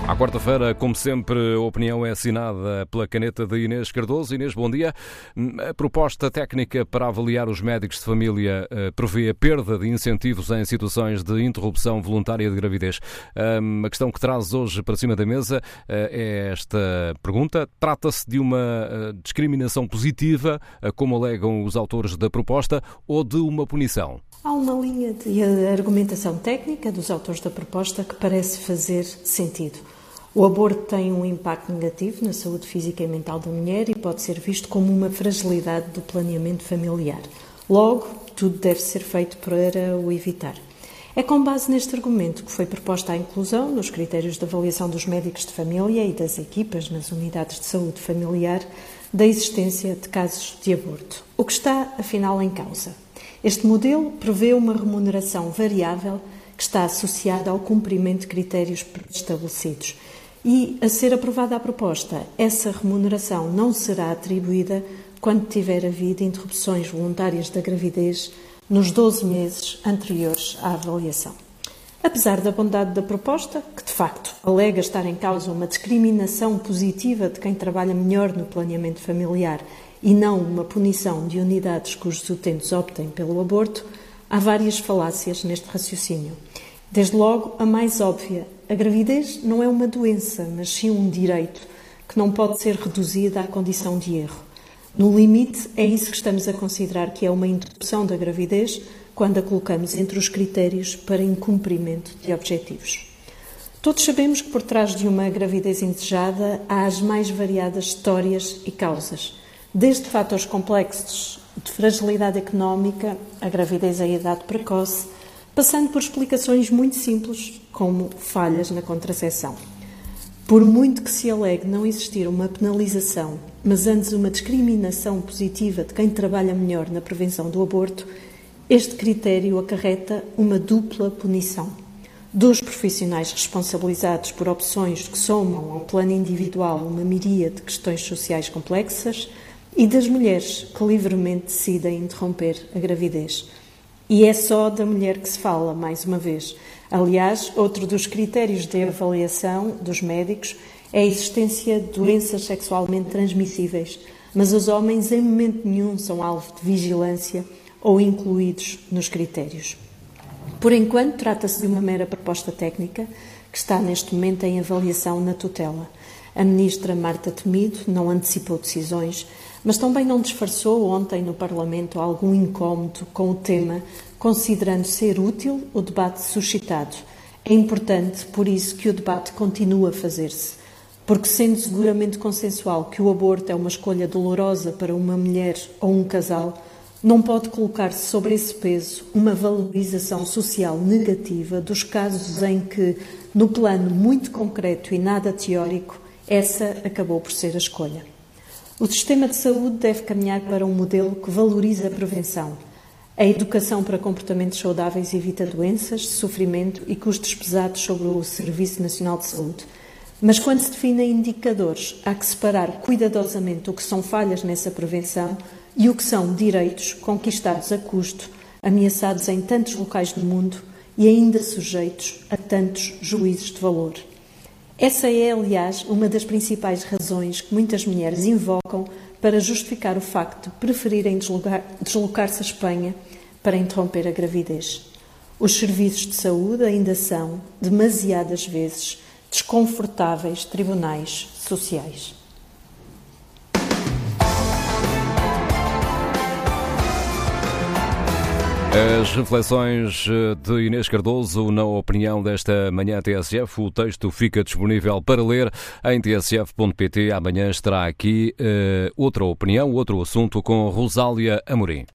À quarta-feira, como sempre, a opinião é assinada pela caneta de Inês Cardoso. Inês, bom dia. A proposta técnica para avaliar os médicos de família prevê a perda de incentivos em situações de interrupção voluntária de gravidez. A questão que traz hoje para cima da mesa é esta pergunta. Trata-se de uma discriminação positiva, como alegam os autores da proposta, ou de uma punição? Há uma linha de argumentação técnica dos autores da proposta que parece fazer sentido. O aborto tem um impacto negativo na saúde física e mental da mulher e pode ser visto como uma fragilidade do planeamento familiar. Logo, tudo deve ser feito para o evitar. É com base neste argumento que foi proposta a inclusão nos critérios de avaliação dos médicos de família e das equipas nas unidades de saúde familiar da existência de casos de aborto. O que está, afinal, em causa? Este modelo prevê uma remuneração variável que está associada ao cumprimento de critérios estabelecidos. E, a ser aprovada a proposta, essa remuneração não será atribuída quando tiver havido interrupções voluntárias da gravidez nos 12 meses anteriores à avaliação. Apesar da bondade da proposta, que de facto alega estar em causa uma discriminação positiva de quem trabalha melhor no planeamento familiar e não uma punição de unidades cujos utentes optem pelo aborto, há várias falácias neste raciocínio. Desde logo, a mais óbvia, a gravidez não é uma doença, mas sim um direito, que não pode ser reduzida à condição de erro. No limite, é isso que estamos a considerar que é uma interrupção da gravidez quando a colocamos entre os critérios para incumprimento de objetivos. Todos sabemos que por trás de uma gravidez indesejada há as mais variadas histórias e causas, desde fatores complexos de fragilidade económica, a gravidez à idade precoce, passando por explicações muito simples, como falhas na contracepção. Por muito que se alegue não existir uma penalização, mas antes uma discriminação positiva de quem trabalha melhor na prevenção do aborto, este critério acarreta uma dupla punição. Dos profissionais responsabilizados por opções que somam ao plano individual uma miríade de questões sociais complexas e das mulheres que livremente decidem interromper a gravidez. E é só da mulher que se fala, mais uma vez. Aliás, outro dos critérios de avaliação dos médicos é a existência de doenças sexualmente transmissíveis, mas os homens em momento nenhum são alvo de vigilância ou incluídos nos critéririos. Por enquanto, trata-se de uma mera proposta técnica que está neste momento em avaliação na tutela. A ministra Marta Temido não antecipou decisões, mas também não disfarçou ontem no Parlamento algum incómodo com o tema, considerando ser útil o debate suscitado. É importante, por isso, que o debate continue a fazer-se, porque sendo seguramente consensual que o aborto é uma escolha dolorosa para uma mulher ou um casal, não pode colocar-se sobre esse peso uma valorização social negativa dos casos em que, no plano muito concreto e nada teórico, essa acabou por ser a escolha. O sistema de saúde deve caminhar para um modelo que valorize a prevenção. A educação para comportamentos saudáveis evita doenças, sofrimento e custos pesados sobre o Serviço Nacional de Saúde. Mas quando se definem indicadores, há que separar cuidadosamente o que são falhas nessa prevenção e o que são direitos conquistados a custo, ameaçados em tantos locais do mundo e ainda sujeitos a tantos juízos de valor. Essa é, aliás, uma das principais razões que muitas mulheres invocam para justificar o facto de preferirem deslocar-se à Espanha para interromper a gravidez. Os serviços de saúde ainda são, demasiadas vezes, desconfortáveis tribunais sociais. As reflexões de Inês Cardoso na opinião desta manhã TSF. O texto fica disponível para ler em tsf.pt. Amanhã estará aqui outra opinião, outro assunto com Rosália Amorim.